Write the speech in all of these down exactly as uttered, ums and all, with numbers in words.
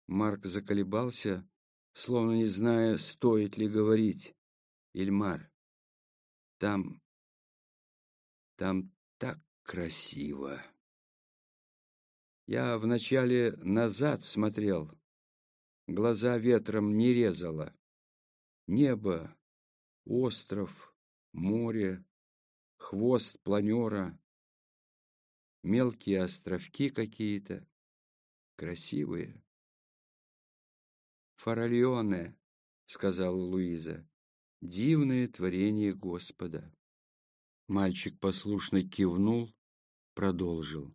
Марк заколебался, словно не зная, стоит ли говорить. Ильмар, там, там так красиво. Я вначале назад смотрел, глаза ветром не резало. Небо, остров, море, хвост планера, мелкие островки какие-то, красивые. «Фаральоне», — сказала Луиза, — «дивное творение Господа». Мальчик послушно кивнул, продолжил.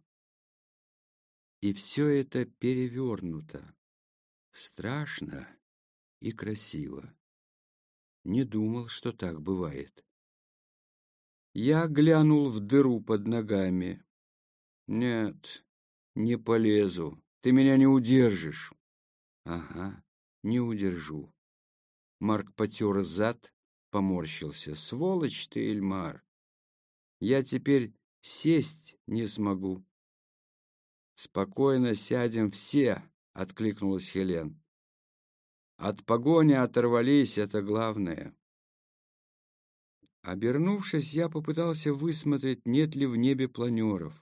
И все это перевернуто, страшно и красиво. Не думал, что так бывает. Я глянул в дыру под ногами. Нет, не полезу, ты меня не удержишь. Ага, не удержу. Марк потер зад, поморщился. Сволочь ты, Ильмар. Я теперь сесть не смогу. Спокойно сядем все, откликнулась Хелен. От погони оторвались, это главное. Обернувшись, я попытался высмотреть, нет ли в небе планеров.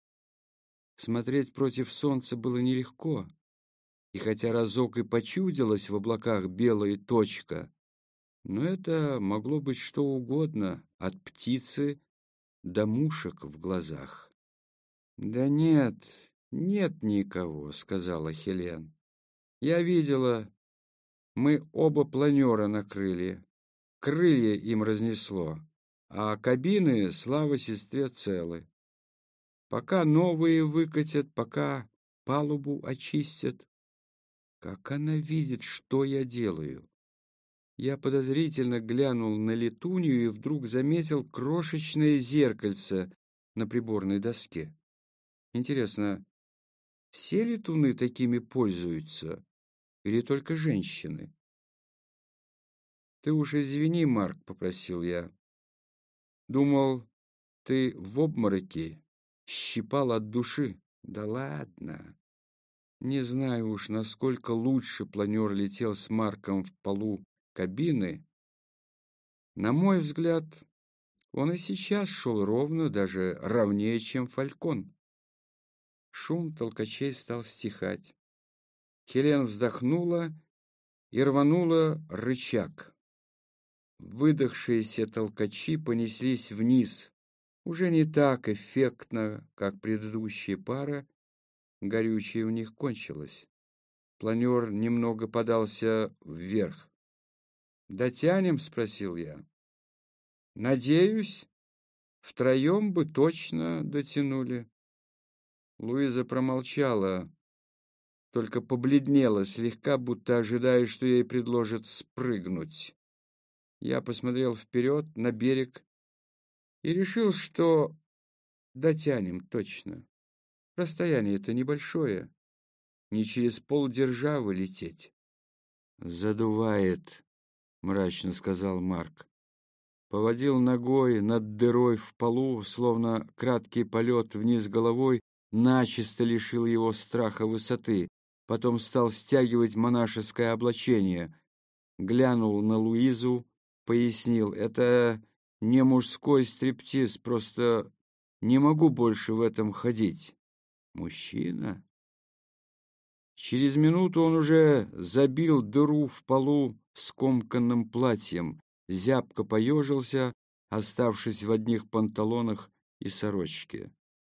Смотреть против солнца было нелегко, и хотя разок и почудилась в облаках белая точка, но это могло быть что угодно, от птицы до мушек в глазах. «Да нет, нет никого», — сказала Хелен. «Я видела, мы оба планера накрыли, крылья им разнесло, а кабины, слава сестре, целы. Пока новые выкатят, пока палубу очистят. Как она видит, что я делаю?» Я подозрительно глянул на летунью и вдруг заметил крошечное зеркальце на приборной доске. Интересно, все летуны такими пользуются или только женщины? «Ты уж извини, Марк», — попросил я. «Думал, ты в обмороке, щипал от души». «Да ладно. Не знаю уж, насколько лучше планер летел с Марком в полу кабины. На мой взгляд, он и сейчас шел ровно, даже ровнее, чем Фалькон». Шум толкачей стал стихать. Хелен вздохнула и рванула рычаг. Выдохшиеся толкачи понеслись вниз. Уже не так эффектно, как предыдущая пара. Горючее у них кончилось. Планер немного подался вверх. «Дотянем?» — спросил я. «Надеюсь, втроем бы точно дотянули». Луиза промолчала, только побледнела слегка, будто ожидая, что ей предложат спрыгнуть. Я посмотрел вперед, на берег, и решил, что дотянем точно. Расстояние-то небольшое, не через полдержавы лететь. «Задувает», — мрачно сказал Марк. Поводил ногой над дырой в полу, словно краткий полет вниз головой начисто лишил его страха высоты. Потом стал стягивать монашеское облачение. Глянул на Луизу, пояснил: «Это не мужской стриптиз, просто не могу больше в этом ходить». «Мужчина?» Через минуту он уже забил дыру в полу скомканным платьем, зябко поежился, оставшись в одних панталонах и сорочке.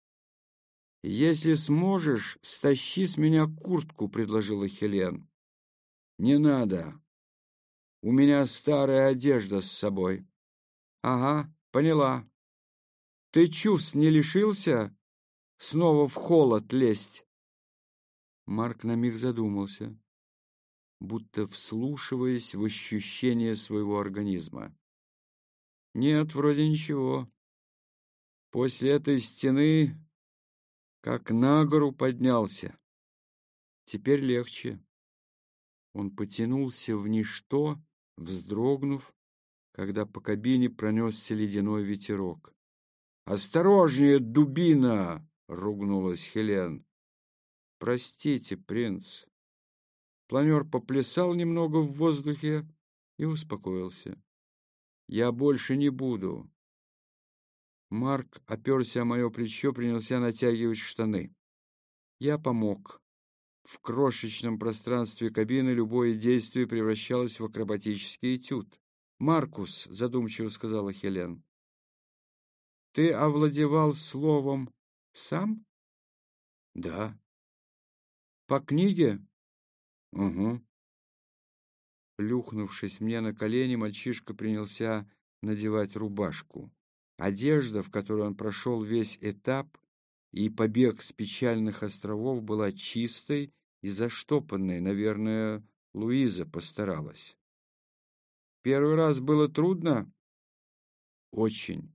«Если сможешь, стащи с меня куртку», — предложила Хелен. «Не надо. У меня старая одежда с собой». «Ага, поняла. Ты чувств не лишился? Снова в холод лезть?» Марк на миг задумался, будто вслушиваясь в ощущения своего организма. «Нет, вроде ничего. После этой стены как на гору поднялся. Теперь легче». Он потянулся в ничто, вздрогнув, когда по кабине пронесся ледяной ветерок. «Осторожнее, дубина!» — ругнулась Хелен. «Простите, принц, Планер поплясал немного в воздухе и успокоился. «Я больше не буду». Марк оперся о мое плечо, принялся натягивать штаны. Я помог. В крошечном пространстве кабины любое действие превращалось в акробатический этюд. «Маркус», — задумчиво сказала Хелен, — «ты овладевал словом сам?» «Да». «По книге?» «Угу». Плюхнувшись мне на колени, мальчишка принялся надевать рубашку. Одежда, в которой он прошел весь этап и побег с печальных островов, была чистой и заштопанной. Наверное, Луиза постаралась. «Первый раз было трудно?» «Очень».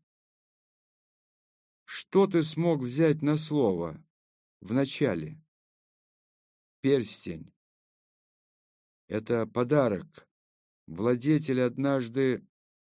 «Что ты смог взять на слово в начале?» «Перстень. Это подарок. Владетель однажды...»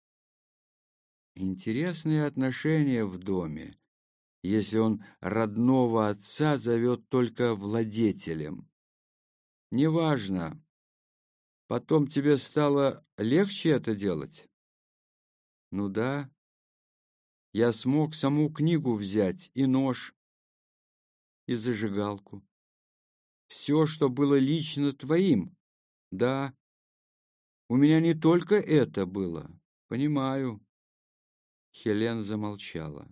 Интересные отношения в доме, если он родного отца зовет только владетелем. «Неважно. Потом тебе стало легче это делать?» «Ну да. Я смог саму книгу взять, и нож, и зажигалку. Все, что было лично твоим. Да. У меня не только это было. Понимаю». Хелен замолчала.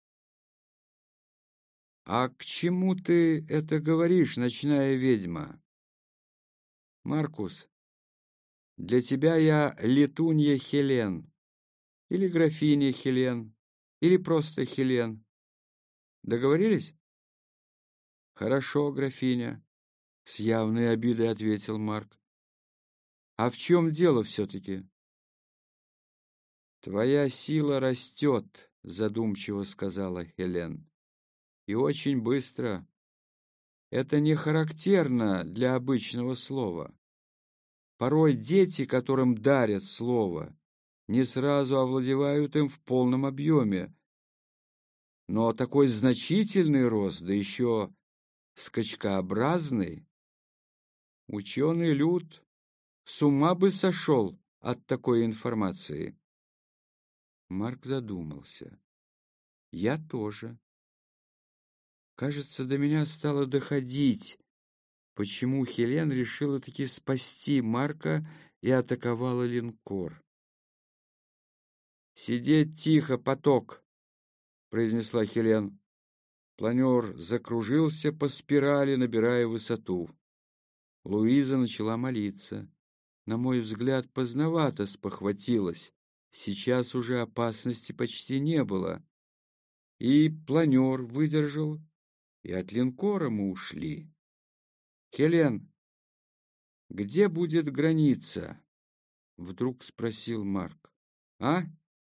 «А к чему ты это говоришь, ночная ведьма?» «Маркус, для тебя я летунья Хелен, или графиня Хелен, или просто Хелен. Договорились?» «Хорошо, графиня», — с явной обидой ответил Марк. «А в чем дело все-таки?» «Твоя сила растет», — задумчиво сказала Хелен. «И очень быстро. Это не характерно для обычного слова. Порой дети, которым дарят слово, не сразу овладевают им в полном объеме. Но такой значительный рост, да еще скачкообразный, ученый люд с ума бы сошел от такой информации». Марк задумался. Я тоже. Кажется, до меня стало доходить, почему Хелен решила таки спасти Марка и атаковала линкор. «Сидеть тихо, поток!» — произнесла Хелен. Планер закружился по спирали, набирая высоту. Луиза начала молиться. На мой взгляд, поздновато спохватилась. Сейчас уже опасности почти не было. И планер выдержал, и от линкора мы ушли. «Хелен, где будет граница?» — вдруг спросил Марк. «А?»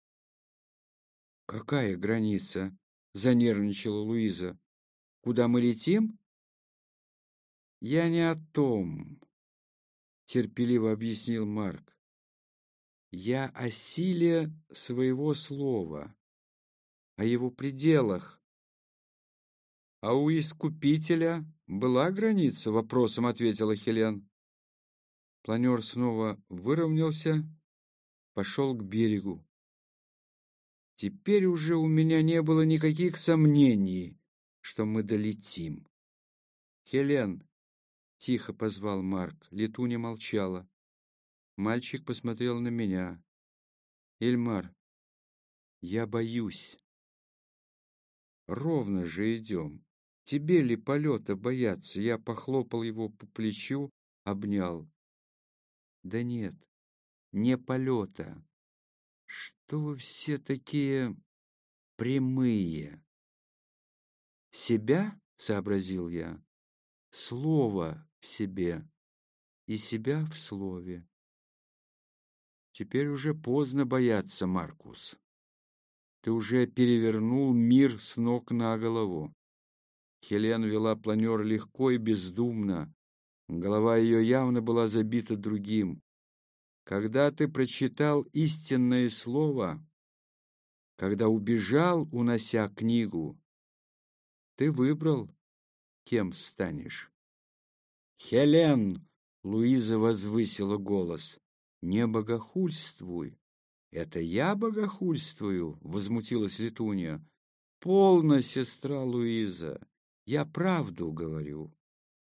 «Какая граница?» — занервничала Луиза. «Куда мы летим?» «Я не о том», — терпеливо объяснил Марк. «Я о силе своего слова, о его пределах». «А у Искупителя была граница?» — вопросом ответила Хелен. Планер снова выровнялся, пошел к берегу. Теперь уже у меня не было никаких сомнений, что мы долетим. «Хелен!» — тихо позвал Марк. Летунья молчала. Мальчик посмотрел на меня. «Ильмар, я боюсь». «Ровно же идем. Тебе ли полета бояться?» Я похлопал его по плечу, обнял. «Да нет, не полета. Что вы все такие прямые?» «Себя?» — сообразил я. «Слово в себе и себя в слове». «Теперь уже поздно бояться, Маркус. Ты уже перевернул мир с ног на голову». Хелен вела планер легко и бездумно. Голова ее явно была забита другим. Когда ты прочитал истинное слово, когда убежал, унося книгу, ты выбрал, кем станешь. «Хелен!» Луиза возвысила голос. «Не богохульствуй!» «Это я богохульствую?» — возмутилась Летунья. «Полно, сестра Луиза, я правду говорю».